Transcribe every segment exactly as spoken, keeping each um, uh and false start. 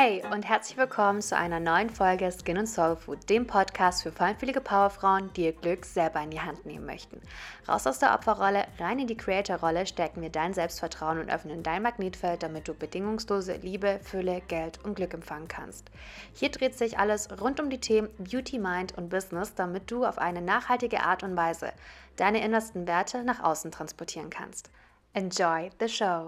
Hey und herzlich willkommen zu einer neuen Folge Skin and Soul Food, dem Podcast für feinfühlige Powerfrauen, die ihr Glück selber in die Hand nehmen möchten. Raus aus der Opferrolle, rein in die Creator-Rolle, stärken wir dein Selbstvertrauen und öffnen dein Magnetfeld, damit du bedingungslose Liebe, Fülle, Geld und Glück empfangen kannst. Hier dreht sich alles rund um die Themen Beauty, Mind und Business, damit du auf eine nachhaltige Art und Weise deine innersten Werte nach außen transportieren kannst. Enjoy the show!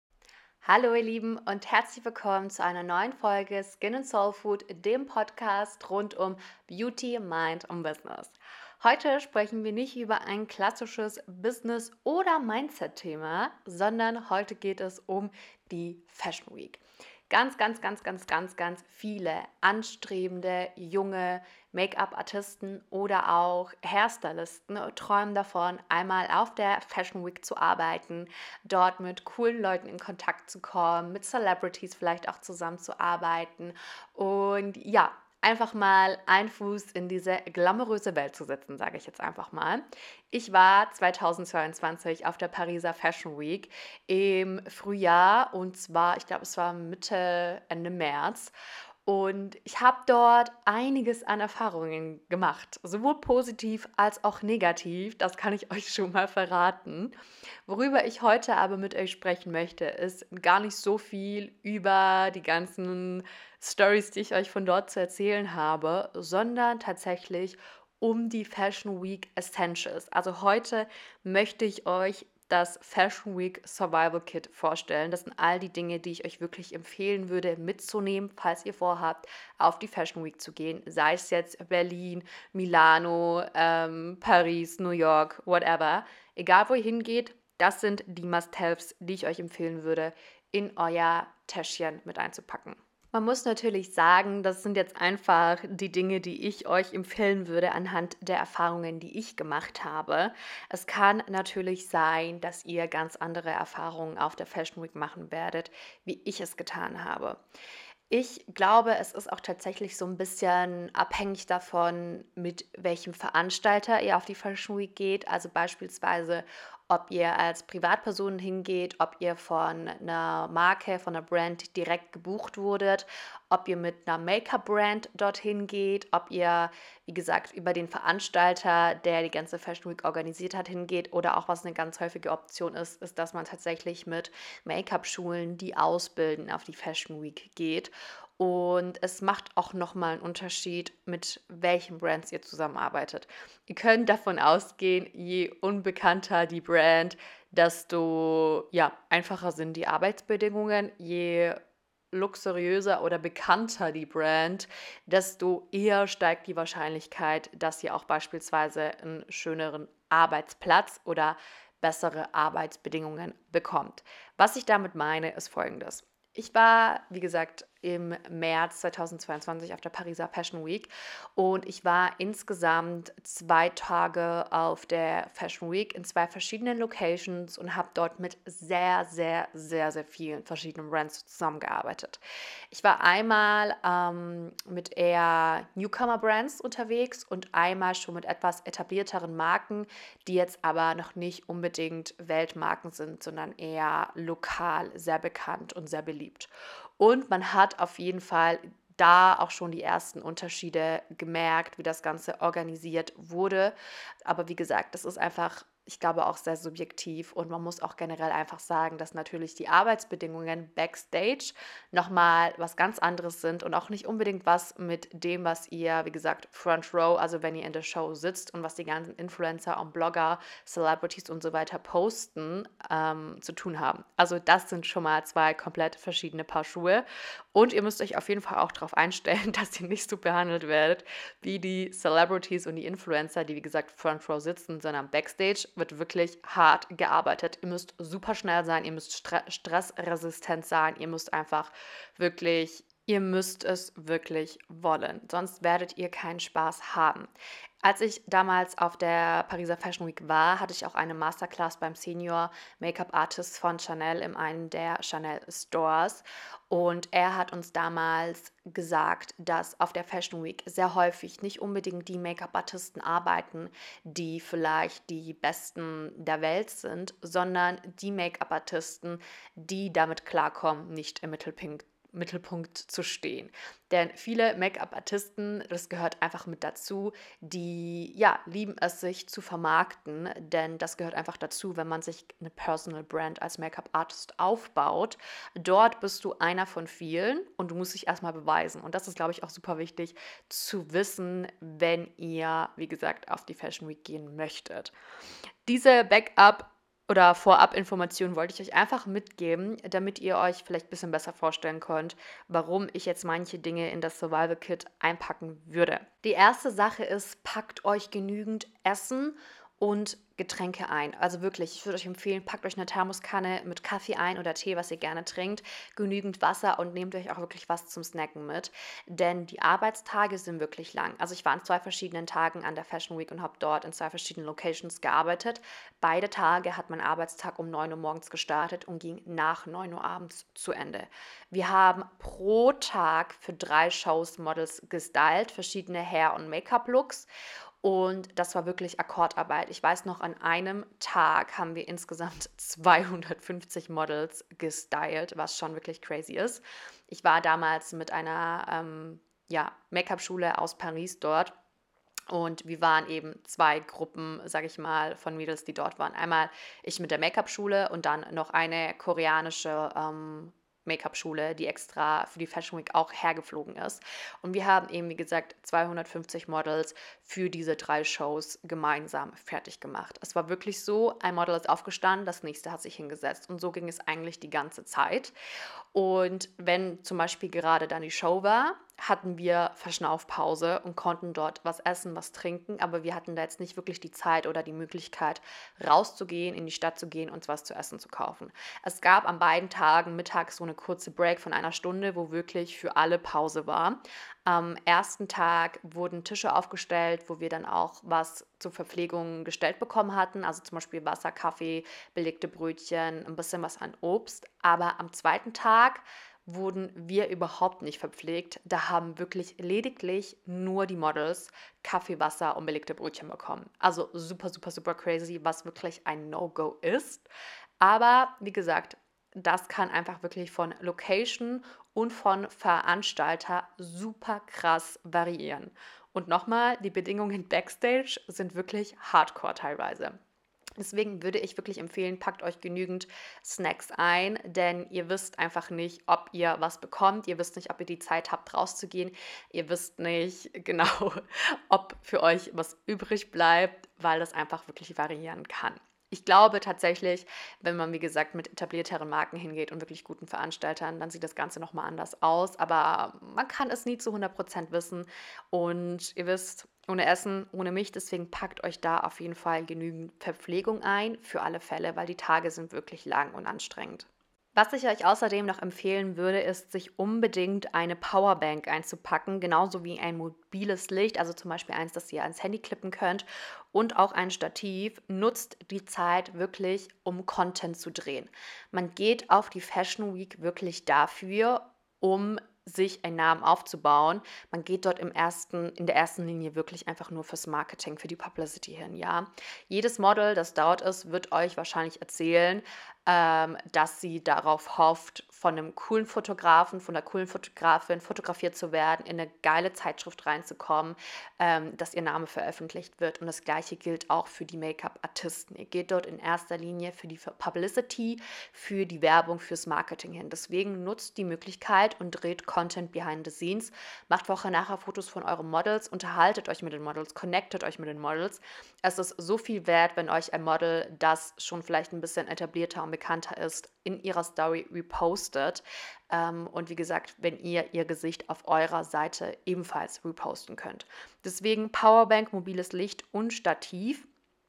Hallo ihr Lieben und herzlich willkommen zu einer neuen Folge Skin and Soul Food, dem Podcast rund um Beauty, Mind und Business. Heute sprechen wir nicht über ein klassisches Business- oder Mindset-Thema, sondern heute geht es um die Fashion Week. Ganz, ganz, ganz, ganz, ganz, ganz viele anstrebende, junge Make-up-Artisten oder auch Hairstylisten träumen davon, einmal auf der Fashion Week zu arbeiten, dort mit coolen Leuten in Kontakt zu kommen, mit Celebrities vielleicht auch zusammenzuarbeiten und ja, einfach mal einen Fuß in diese glamouröse Welt zu setzen, sage ich jetzt einfach mal. Ich war zweitausendzweiundzwanzig auf der Pariser Fashion Week im Frühjahr und zwar, ich glaube, es war Mitte, Ende März. Und ich habe dort einiges an Erfahrungen gemacht, sowohl positiv als auch negativ, das kann ich euch schon mal verraten. Worüber ich heute aber mit euch sprechen möchte, ist gar nicht so viel über die ganzen Stories, die ich euch von dort zu erzählen habe, sondern tatsächlich um die Fashion Week Essentials. Also heute möchte ich euch das Fashion Week Survival Kit vorstellen. Das sind all die Dinge, die ich euch wirklich empfehlen würde mitzunehmen, falls ihr vorhabt, auf die Fashion Week zu gehen. Sei es jetzt Berlin, Milano, ähm, Paris, New York, whatever. Egal wo ihr hingeht, das sind die Must-Haves, die ich euch empfehlen würde, in euer Täschchen mit einzupacken. Man muss natürlich sagen, das sind jetzt einfach die Dinge, die ich euch empfehlen würde anhand der Erfahrungen, die ich gemacht habe. Es kann natürlich sein, dass ihr ganz andere Erfahrungen auf der Fashion Week machen werdet, wie ich es getan habe. Ich glaube, es ist auch tatsächlich so ein bisschen abhängig davon, mit welchem Veranstalter ihr auf die Fashion Week geht. Also beispielsweise, ob ihr als Privatperson hingeht, ob ihr von einer Marke, von einer Brand direkt gebucht wurdet, ob ihr mit einer Make-up-Brand dorthin geht, ob ihr, wie gesagt, über den Veranstalter, der die ganze Fashion Week organisiert hat, hingeht oder auch, was eine ganz häufige Option ist, ist, dass man tatsächlich mit Make-up-Schulen, die ausbilden, auf die Fashion Week geht. Und es macht auch nochmal einen Unterschied, mit welchen Brands ihr zusammenarbeitet. Ihr könnt davon ausgehen, je unbekannter die Brand, desto ja, einfacher sind die Arbeitsbedingungen. Je luxuriöser oder bekannter die Brand, desto eher steigt die Wahrscheinlichkeit, dass ihr auch beispielsweise einen schöneren Arbeitsplatz oder bessere Arbeitsbedingungen bekommt. Was ich damit meine, ist Folgendes. Ich war, wie gesagt, im März zweitausendzweiundzwanzig auf der Pariser Fashion Week und ich war insgesamt zwei Tage auf der Fashion Week in zwei verschiedenen Locations und habe dort mit sehr, sehr, sehr, sehr vielen verschiedenen Brands zusammengearbeitet. Ich war einmal ähm, mit eher Newcomer-Brands unterwegs und einmal schon mit etwas etablierteren Marken, die jetzt aber noch nicht unbedingt Weltmarken sind, sondern eher lokal sehr bekannt und sehr beliebt. Und man hat auf jeden Fall da auch schon die ersten Unterschiede gemerkt, wie das Ganze organisiert wurde. Aber wie gesagt, das ist einfach, ich glaube, auch sehr subjektiv und man muss auch generell einfach sagen, dass natürlich die Arbeitsbedingungen backstage nochmal was ganz anderes sind und auch nicht unbedingt was mit dem, was ihr, wie gesagt, Front Row, also wenn ihr in der Show sitzt und was die ganzen Influencer und Blogger, Celebrities und so weiter posten, ähm, zu tun haben. Also das sind schon mal zwei komplett verschiedene Paar Schuhe und ihr müsst euch auf jeden Fall auch darauf einstellen, dass ihr nicht so behandelt werdet wie die Celebrities und die Influencer, die wie gesagt Front Row sitzen, sondern backstage wird wirklich hart gearbeitet. Ihr müsst super schnell sein, ihr müsst stre- stressresistent sein, ihr müsst einfach wirklich, ihr müsst es wirklich wollen. Sonst werdet ihr keinen Spaß haben. Als ich damals auf der Pariser Fashion Week war, hatte ich auch eine Masterclass beim Senior Make-up Artist von Chanel in einem der Chanel Stores. Und er hat uns damals gesagt, dass auf der Fashion Week sehr häufig nicht unbedingt die Make-up-Artisten arbeiten, die vielleicht die besten der Welt sind, sondern die Make-up-Artisten, die damit klarkommen, nicht im Mittelpunkt Mittelpunkt zu stehen. Denn viele Make-up-Artisten, das gehört einfach mit dazu, die ja lieben es, sich zu vermarkten, denn das gehört einfach dazu, wenn man sich eine Personal Brand als Make-up-Artist aufbaut. Dort bist du einer von vielen und du musst dich erstmal beweisen. Und das ist, glaube ich, auch super wichtig zu wissen, wenn ihr, wie gesagt, auf die Fashion Week gehen möchtet. Diese Backup- oder Vorab-Informationen wollte ich euch einfach mitgeben, damit ihr euch vielleicht ein bisschen besser vorstellen könnt, warum ich jetzt manche Dinge in das Survival Kit einpacken würde. Die erste Sache ist, packt euch genügend Essen und Getränke ein. Also wirklich, ich würde euch empfehlen, packt euch eine Thermoskanne mit Kaffee ein oder Tee, was ihr gerne trinkt, genügend Wasser und nehmt euch auch wirklich was zum Snacken mit, denn die Arbeitstage sind wirklich lang. Also ich war an zwei verschiedenen Tagen an der Fashion Week und habe dort in zwei verschiedenen Locations gearbeitet. Beide Tage hat mein Arbeitstag um neun Uhr morgens gestartet und ging nach neun Uhr abends zu Ende. Wir haben pro Tag für drei Shows Models gestylt, verschiedene Hair- und Make-up-Looks. Und das war wirklich Akkordarbeit. Ich weiß noch, an einem Tag haben wir insgesamt zweihundertfünfzig Models gestylt, was schon wirklich crazy ist. Ich war damals mit einer ähm, ja, Make-up-Schule aus Paris dort. Und wir waren eben zwei Gruppen, sage ich mal, von Mädels, die dort waren. Einmal ich mit der Make-up-Schule und dann noch eine koreanische ähm, Make-up-Schule, die extra für die Fashion Week auch hergeflogen ist. Und wir haben eben, wie gesagt, zweihundertfünfzig Models für diese drei Shows gemeinsam fertig gemacht. Es war wirklich so, ein Model ist aufgestanden, das nächste hat sich hingesetzt. Und so ging es eigentlich die ganze Zeit. Und wenn zum Beispiel gerade dann die Show war, hatten wir Verschnaufpause und konnten dort was essen, was trinken, aber wir hatten da jetzt nicht wirklich die Zeit oder die Möglichkeit, rauszugehen, in die Stadt zu gehen und was zu essen zu kaufen. Es gab an beiden Tagen mittags so eine kurze Break von einer Stunde, wo wirklich für alle Pause war. Am ersten Tag wurden Tische aufgestellt, wo wir dann auch was zur Verpflegung gestellt bekommen hatten, also zum Beispiel Wasser, Kaffee, belegte Brötchen, ein bisschen was an Obst. Aber am zweiten Tag wurden wir überhaupt nicht verpflegt. Da haben wirklich lediglich nur die Models Kaffee, Wasser und belegte Brötchen bekommen. Also super, super, super crazy, was wirklich ein No-Go ist. Aber wie gesagt, das kann einfach wirklich von Location und von Veranstalter super krass variieren. Und nochmal, die Bedingungen backstage sind wirklich hardcore teilweise. Deswegen würde ich wirklich empfehlen, packt euch genügend Snacks ein, denn ihr wisst einfach nicht, ob ihr was bekommt. Ihr wisst nicht, ob ihr die Zeit habt, rauszugehen. Ihr wisst nicht genau, ob für euch was übrig bleibt, weil das einfach wirklich variieren kann. Ich glaube tatsächlich, wenn man, wie gesagt, mit etablierteren Marken hingeht und wirklich guten Veranstaltern, dann sieht das Ganze nochmal anders aus. Aber man kann es nie zu hundert Prozent wissen. Und ihr wisst, ohne Essen, ohne mich, deswegen packt euch da auf jeden Fall genügend Verpflegung ein für alle Fälle, weil die Tage sind wirklich lang und anstrengend. Was ich euch außerdem noch empfehlen würde, ist, sich unbedingt eine Powerbank einzupacken, genauso wie ein mobiles Licht, also zum Beispiel eins, das ihr ans Handy klippen könnt, und auch ein Stativ. Nutzt die Zeit wirklich, um Content zu drehen. Man geht auf die Fashion Week wirklich dafür, um sich einen Namen aufzubauen. Man geht dort im ersten, in der ersten Linie wirklich einfach nur fürs Marketing, für die Publicity hin, ja. Jedes Model, das dort ist, wird euch wahrscheinlich erzählen, ähm, dass sie darauf hofft, von einem coolen Fotografen, von einer coolen Fotografin fotografiert zu werden, in eine geile Zeitschrift reinzukommen, ähm, dass ihr Name veröffentlicht wird. Und das Gleiche gilt auch für die Make-up-Artisten. Ihr geht dort in erster Linie für die Publicity, für die Werbung, fürs Marketing hin. Deswegen nutzt die Möglichkeit und dreht Content behind the scenes. Macht vorher-nachher Fotos von euren Models, unterhaltet euch mit den Models, connectet euch mit den Models. Es ist so viel wert, wenn euch ein Model, das schon vielleicht ein bisschen etablierter und bekannter ist, in ihrer Story repostet. Ähm, und wie gesagt, wenn ihr ihr Gesicht auf eurer Seite ebenfalls reposten könnt. Deswegen Powerbank, mobiles Licht und Stativ,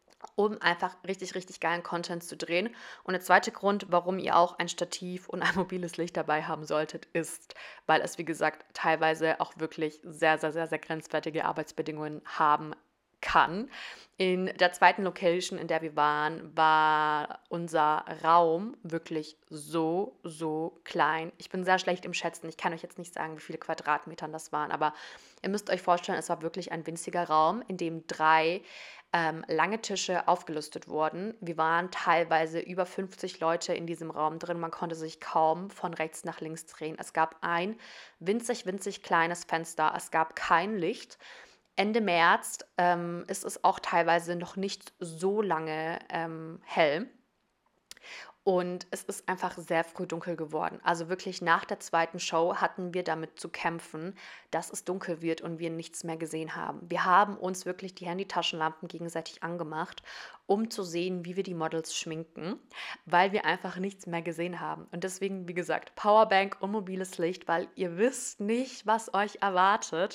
um einfach richtig, richtig geilen Content zu drehen. Und der zweite Grund, warum ihr auch ein Stativ und ein mobiles Licht dabei haben solltet, ist, weil es, wie gesagt, teilweise auch wirklich sehr, sehr, sehr, sehr grenzwertige Arbeitsbedingungen haben kann. In der zweiten Location, in der wir waren, war unser Raum wirklich so, so klein. Ich bin sehr schlecht im Schätzen. Ich kann euch jetzt nicht sagen, wie viele Quadratmetern das waren, aber ihr müsst euch vorstellen, es war wirklich ein winziger Raum, in dem drei ähm, lange Tische aufgelistet wurden. Wir waren teilweise über fünfzig Leute in diesem Raum drin. Man konnte sich kaum von rechts nach links drehen. Es gab ein winzig, winzig kleines Fenster. Es gab kein Licht. Ende März ähm, ist es auch teilweise noch nicht so lange ähm, hell. Und es ist einfach sehr früh dunkel geworden. Also wirklich nach der zweiten Show hatten wir damit zu kämpfen, dass es dunkel wird und wir nichts mehr gesehen haben. Wir haben uns wirklich die Handytaschenlampen gegenseitig angemacht, um zu sehen, wie wir die Models schminken, weil wir einfach nichts mehr gesehen haben. Und deswegen, wie gesagt, Powerbank und mobiles Licht, weil ihr wisst nicht, was euch erwartet.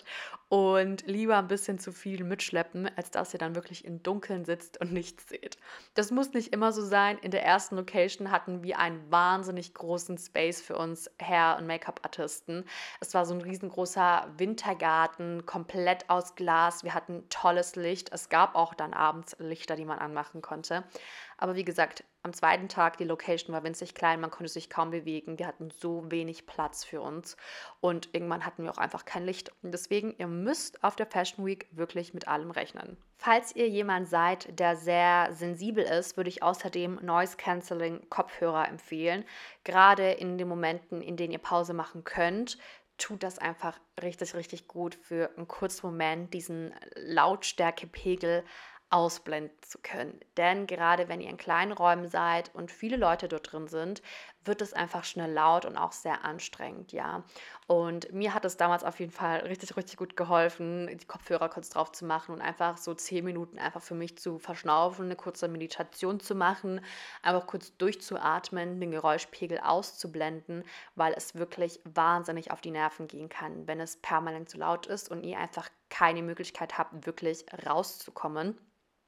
Und lieber ein bisschen zu viel mitschleppen, als dass ihr dann wirklich im Dunkeln sitzt und nichts seht. Das muss nicht immer so sein. In der ersten Location hatten wir einen wahnsinnig großen Space für uns Hair- und Make-up-Artisten. Es war so ein riesengroßer Wintergarten, komplett aus Glas. Wir hatten tolles Licht. Es gab auch dann abends Lichter, die man anmachen konnte. Aber wie gesagt, am zweiten Tag, die Location war winzig klein, man konnte sich kaum bewegen. Wir hatten so wenig Platz für uns. Und irgendwann hatten wir auch einfach kein Licht. Und deswegen, ihr müsst auf der Fashion Week wirklich mit allem rechnen. Falls ihr jemand seid, der sehr sensibel ist, würde ich außerdem Noise Cancelling Kopfhörer empfehlen. Gerade in den Momenten, in denen ihr Pause machen könnt, tut das einfach richtig, richtig gut für einen kurzen Moment, diesen Lautstärkepegel ausblenden zu können. Denn gerade wenn ihr in kleinen Räumen seid und viele Leute dort drin sind, wird es einfach schnell laut und auch sehr anstrengend, ja. Und mir hat es damals auf jeden Fall richtig, richtig gut geholfen, die Kopfhörer kurz drauf zu machen und einfach so zehn Minuten einfach für mich zu verschnaufen, eine kurze Meditation zu machen, einfach kurz durchzuatmen, den Geräuschpegel auszublenden, weil es wirklich wahnsinnig auf die Nerven gehen kann, wenn es permanent zu laut ist und ihr einfach keine Möglichkeit habt, wirklich rauszukommen.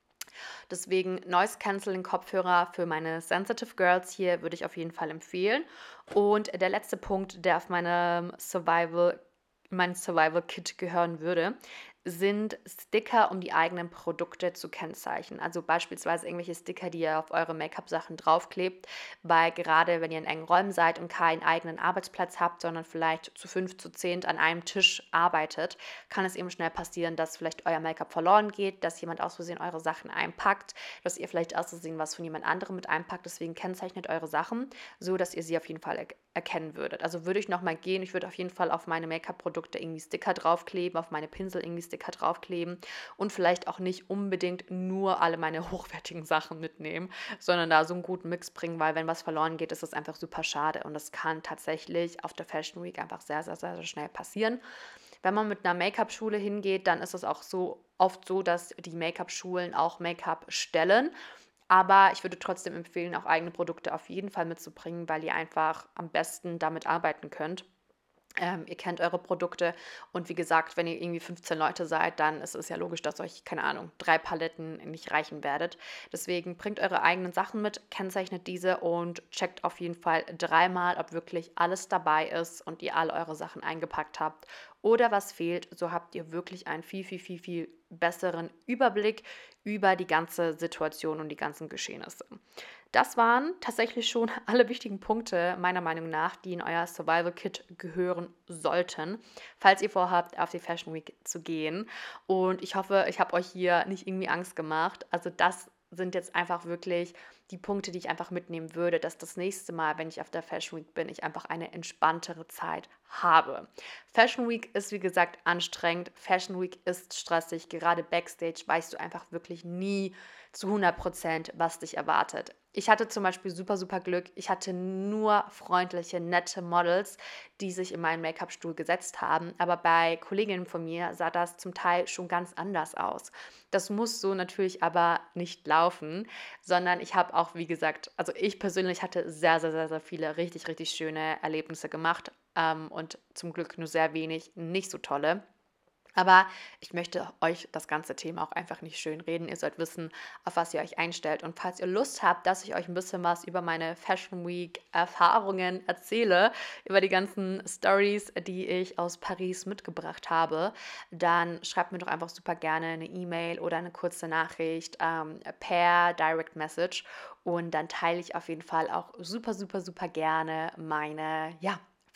Deswegen Noise Cancelling Kopfhörer für meine Sensitive Girls hier würde ich auf jeden Fall empfehlen. Und der letzte Punkt, der auf meinem Survival, mein Survival Kit gehören würde, sind Sticker, um die eigenen Produkte zu kennzeichnen. Also beispielsweise irgendwelche Sticker, die ihr auf eure Make-up-Sachen draufklebt, weil gerade wenn ihr in engen Räumen seid und keinen eigenen Arbeitsplatz habt, sondern vielleicht zu fünf, zu zehn an einem Tisch arbeitet, kann es eben schnell passieren, dass vielleicht euer Make-up verloren geht, dass jemand aus Versehen eure Sachen einpackt, dass ihr vielleicht aus Versehen was von jemand anderem mit einpackt. Deswegen kennzeichnet eure Sachen, so dass ihr sie auf jeden Fall er erkennen würdet. Also würde ich nochmal gehen, ich würde auf jeden Fall auf meine Make-up-Produkte irgendwie Sticker draufkleben, auf meine Pinsel irgendwie Sticker draufkleben und vielleicht auch nicht unbedingt nur alle meine hochwertigen Sachen mitnehmen, sondern da so einen guten Mix bringen, weil wenn was verloren geht, ist das einfach super schade und das kann tatsächlich auf der Fashion Week einfach sehr, sehr, sehr, sehr schnell passieren. Wenn man mit einer Make-up-Schule hingeht, dann ist es auch so oft so, dass die Make-up-Schulen auch Make-up stellen. Aber ich würde trotzdem empfehlen, auch eigene Produkte auf jeden Fall mitzubringen, weil ihr einfach am besten damit arbeiten könnt. Ähm, ihr kennt eure Produkte und wie gesagt, wenn ihr irgendwie fünfzehn Leute seid, dann ist es ja logisch, dass euch, keine Ahnung, drei Paletten nicht reichen werdet. Deswegen bringt eure eigenen Sachen mit, kennzeichnet diese und checkt auf jeden Fall dreimal, ob wirklich alles dabei ist und ihr alle eure Sachen eingepackt habt oder was fehlt. So habt ihr wirklich einen viel, viel, viel, viel besseren Überblick über die ganze Situation und die ganzen Geschehnisse. Das waren tatsächlich schon alle wichtigen Punkte, meiner Meinung nach, die in euer Survival Kit gehören sollten, falls ihr vorhabt, auf die Fashion Week zu gehen. Und ich hoffe, ich habe euch hier nicht irgendwie Angst gemacht. Also das sind jetzt einfach wirklich die Punkte, die ich einfach mitnehmen würde, dass das nächste Mal, wenn ich auf der Fashion Week bin, ich einfach eine entspanntere Zeit habe. Fashion Week ist, wie gesagt, anstrengend. Fashion Week ist stressig. Gerade Backstage weißt du einfach wirklich nie zu hundert Prozent, was dich erwartet. Ich hatte zum Beispiel super, super Glück. Ich hatte nur freundliche, nette Models, die sich in meinen Make-up-Stuhl gesetzt haben. Aber bei Kolleginnen von mir sah das zum Teil schon ganz anders aus. Das muss so natürlich aber nicht laufen, sondern ich habe auch, wie gesagt, also ich persönlich hatte sehr, sehr, sehr, sehr viele richtig, richtig schöne Erlebnisse gemacht ähm, und zum Glück nur sehr wenig nicht so tolle. Aber ich möchte euch das ganze Thema auch einfach nicht schön reden. Ihr sollt wissen, auf was ihr euch einstellt. Und falls ihr Lust habt, dass ich euch ein bisschen was über meine Fashion Week Erfahrungen erzähle, über die ganzen Stories, die ich aus Paris mitgebracht habe, dann schreibt mir doch einfach super gerne eine E-Mail oder eine kurze Nachricht ähm, per Direct Message. Und dann teile ich auf jeden Fall auch super, super, super gerne meine, ja,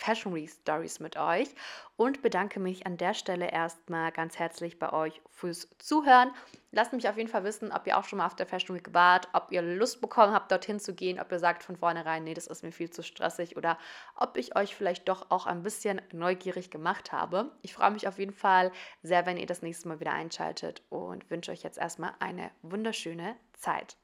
Fashion Week Stories mit euch und bedanke mich an der Stelle erstmal ganz herzlich bei euch fürs Zuhören. Lasst mich auf jeden Fall wissen, ob ihr auch schon mal auf der Fashion Week wart, ob ihr Lust bekommen habt, dorthin zu gehen, ob ihr sagt von vornherein, nee, das ist mir viel zu stressig oder ob ich euch vielleicht doch auch ein bisschen neugierig gemacht habe. Ich freue mich auf jeden Fall sehr, wenn ihr das nächste Mal wieder einschaltet und wünsche euch jetzt erstmal eine wunderschöne Zeit.